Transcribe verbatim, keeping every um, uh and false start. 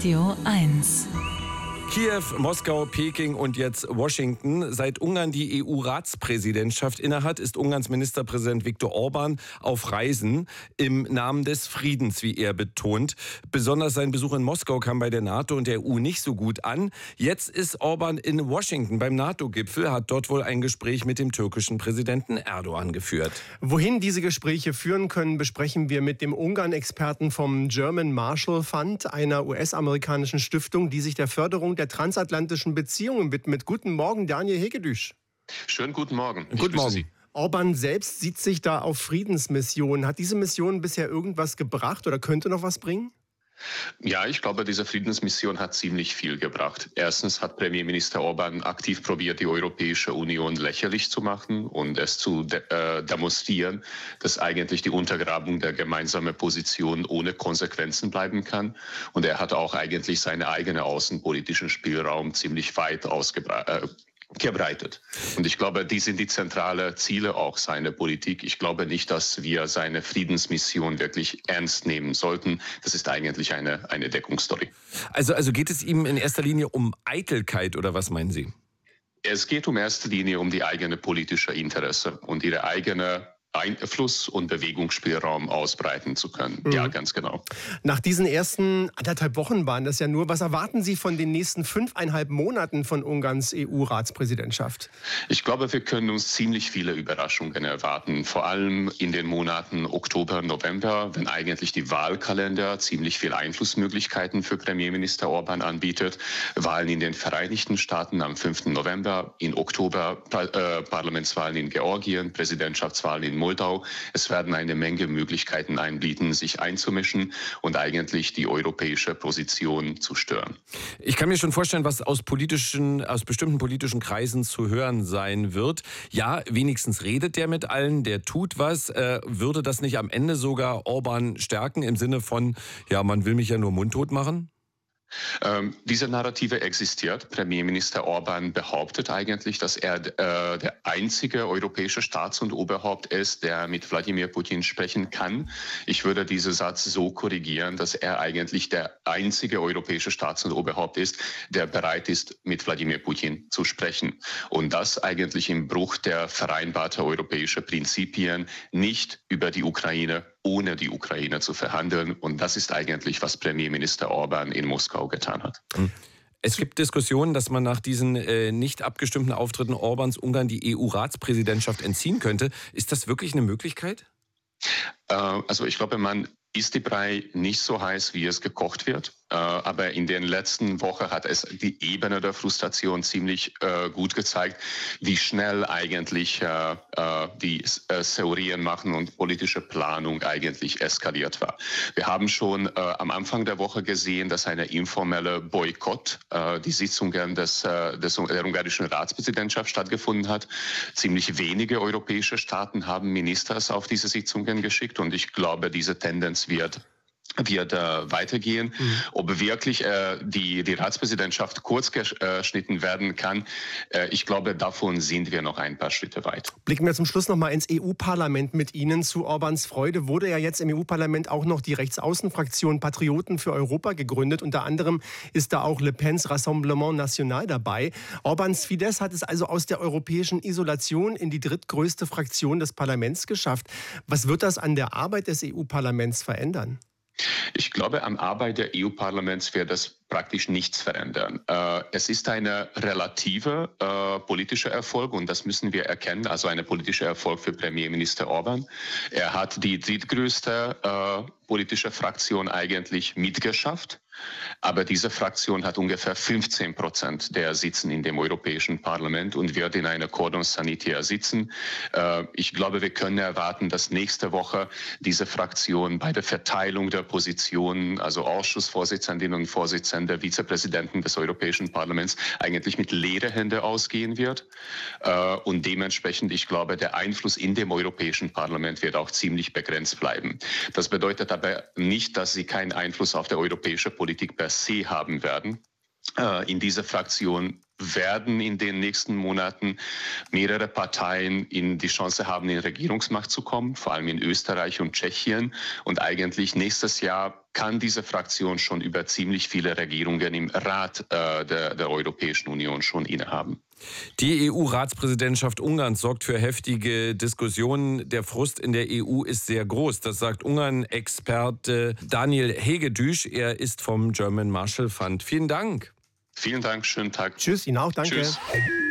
Radio eins. Kiew, Moskau, Peking und jetzt Washington. Seit Ungarn die E U-Ratspräsidentschaft innehat, ist Ungarns Ministerpräsident Viktor Orbán auf Reisen im Namen des Friedens, wie er betont. Besonders sein Besuch in Moskau kam bei der NATO und der E U nicht so gut an. Jetzt ist Orbán in Washington beim NATO-Gipfel, hat dort wohl ein Gespräch mit dem türkischen Präsidenten Erdogan geführt. Wohin diese Gespräche führen können, besprechen wir mit dem Ungarn-Experten vom German Marshall Fund, einer U S-amerikanischen Stiftung, die sich der Förderung der transatlantischen Beziehungen widmet. Guten Morgen, Daniel Hegedüsch. Schönen guten Morgen. Ich Guten Morgen. Sie. Orbán selbst sieht sich da auf Friedensmissionen. Hat diese Mission bisher irgendwas gebracht oder könnte noch was bringen? Ja, ich glaube, diese Friedensmission hat ziemlich viel gebracht. Erstens hat Premierminister Orbán aktiv probiert, die Europäische Union lächerlich zu machen und es zu de- äh, demonstrieren, dass eigentlich die Untergrabung der gemeinsamen Position ohne Konsequenzen bleiben kann. Und er hat auch eigentlich seinen eigenen außenpolitischen Spielraum ziemlich weit ausgebreitet. Äh, gebreitet. Und ich glaube, die sind die zentralen Ziele auch seiner Politik. Ich glaube nicht, dass wir seine Friedensmission wirklich ernst nehmen sollten. Das ist eigentlich eine, eine Deckungsstory. Also, also geht es ihm in erster Linie um Eitelkeit oder was meinen Sie? Es geht um erster Linie um die eigene politische Interesse und ihre eigene Einfluss- und Bewegungsspielraum ausbreiten zu können. Mhm. Ja, ganz genau. Nach diesen ersten anderthalb Wochen waren das ja nur. Was erwarten Sie von den nächsten fünfeinhalb Monaten von Ungarns E U-Ratspräsidentschaft? Ich glaube, wir können uns ziemlich viele Überraschungen erwarten. Vor allem in den Monaten Oktober, November, wenn eigentlich die Wahlkalender ziemlich viel Einflussmöglichkeiten für Premierminister Orbán anbietet. Wahlen in den Vereinigten Staaten am fünften November, in Oktober äh, Parlamentswahlen in Georgien, Präsidentschaftswahlen in Moldau. Es werden eine Menge Möglichkeiten einbieten, sich einzumischen und eigentlich die europäische Position zu stören. Ich kann mir schon vorstellen, was aus politischen, aus bestimmten politischen Kreisen zu hören sein wird. Ja, wenigstens redet der mit allen, der tut was. Äh, würde das nicht am Ende sogar Orbán stärken im Sinne von, ja, man will mich ja nur mundtot machen? Ähm, diese Narrative existiert. Premierminister Orbán behauptet eigentlich, dass er äh, der einzige europäische Staats- und Oberhaupt ist, der mit Wladimir Putin sprechen kann. Ich würde diesen Satz so korrigieren, dass er eigentlich der einzige europäische Staats- und Oberhaupt ist, der bereit ist, mit Wladimir Putin zu sprechen. Und das eigentlich im Bruch der vereinbarten europäischen Prinzipien, nicht über die Ukraine ohne die Ukraine zu verhandeln. Und das ist eigentlich, was Premierminister Orbán in Moskau getan hat. Es gibt Diskussionen, dass man nach diesen äh, nicht abgestimmten Auftritten Orbáns Ungarn die E U-Ratspräsidentschaft entziehen könnte. Ist das wirklich eine Möglichkeit? Äh, also ich glaube, man ist die Brei nicht so heiß, wie es gekocht wird. Äh, aber in den letzten Wochen hat es die Ebene der Frustration ziemlich äh, gut gezeigt, wie schnell eigentlich äh, äh, die äh, Theorien machen und politische Planung eigentlich eskaliert war. Wir haben schon äh, am Anfang der Woche gesehen, dass eine informelle Boykott äh, die Sitzungen des, äh, des, der ungarischen Ratspräsidentschaft stattgefunden hat. Ziemlich wenige europäische Staaten haben Ministers auf diese Sitzungen geschickt und ich glaube, diese Tendenz wird wird äh, weitergehen. Mhm. Ob wirklich äh, die, die Ratspräsidentschaft kurz geschnitten werden kann, äh, ich glaube, davon sind wir noch ein paar Schritte weit. Blicken wir zum Schluss noch mal ins E U-Parlament mit Ihnen. Zu Orbáns Freude wurde ja jetzt im E U-Parlament auch noch die Rechtsaußenfraktion Patrioten für Europa gegründet. Unter anderem ist da auch Le Pens Rassemblement National dabei. Orbáns Fidesz hat es also aus der europäischen Isolation in die drittgrößte Fraktion des Parlaments geschafft. Was wird das an der Arbeit des E U-Parlaments verändern? Ich glaube, am Arbeit der E U-Parlaments wird das praktisch nichts verändern. Äh, es ist eine relative äh, politische Erfolg und das müssen wir erkennen, also ein politischer Erfolg für Premierminister Orbán. Er hat die drittgrößte äh, politische Fraktion eigentlich mitgeschafft, aber diese Fraktion hat ungefähr fünfzehn Prozent der Sitzen in dem Europäischen Parlament und wird in einer Cordon Sanitaire sitzen. Äh, ich glaube, wir können erwarten, dass nächste Woche diese Fraktion bei der Verteilung der Positionen, also Ausschussvorsitzenden und Vorsitzenden, der Vizepräsidenten des Europäischen Parlaments eigentlich mit leeren Händen ausgehen wird. Und dementsprechend, ich glaube, der Einfluss in dem Europäischen Parlament wird auch ziemlich begrenzt bleiben. Das bedeutet aber nicht, dass sie keinen Einfluss auf die europäische Politik per se haben werden. In dieser Fraktion werden in den nächsten Monaten mehrere Parteien in die Chance haben, in Regierungsmacht zu kommen, vor allem in Österreich und Tschechien. Und eigentlich nächstes Jahr kann diese Fraktion schon über ziemlich viele Regierungen im Rat äh, der, der Europäischen Union schon innehaben. Die E U-Ratspräsidentschaft Ungarns sorgt für heftige Diskussionen. Der Frust in der E U ist sehr groß. Das sagt Ungarn-Experte Daniel Hegedüsch. Er ist vom German Marshall Fund. Vielen Dank. Vielen Dank, schönen Tag. Tschüss, Ihnen auch, danke. Tschüss.